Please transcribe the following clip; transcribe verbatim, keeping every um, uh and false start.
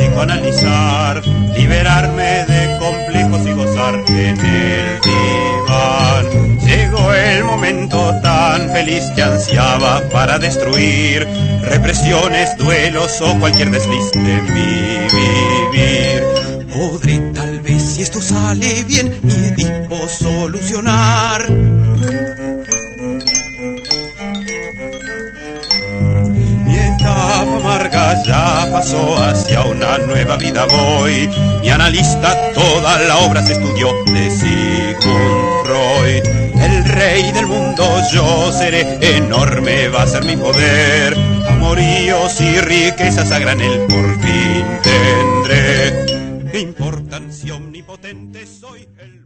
psicoanalizar, liberarme de complejos y gozar en el diván. Llegó el momento tan feliz que ansiaba para destruir represiones, duelos o cualquier desliz de mi vivir. Podré tal vez, si esto sale bien, mi Edipo solucionar. Mi etapa amarga ya pasó, hacia una nueva vida voy. Mi analista toda la obra se estudió de Sigmund Freud. El rey del mundo yo seré, enorme va a ser mi poder. Amoríos y riquezas a granel por fin tendré. Importancia omnipotente soy el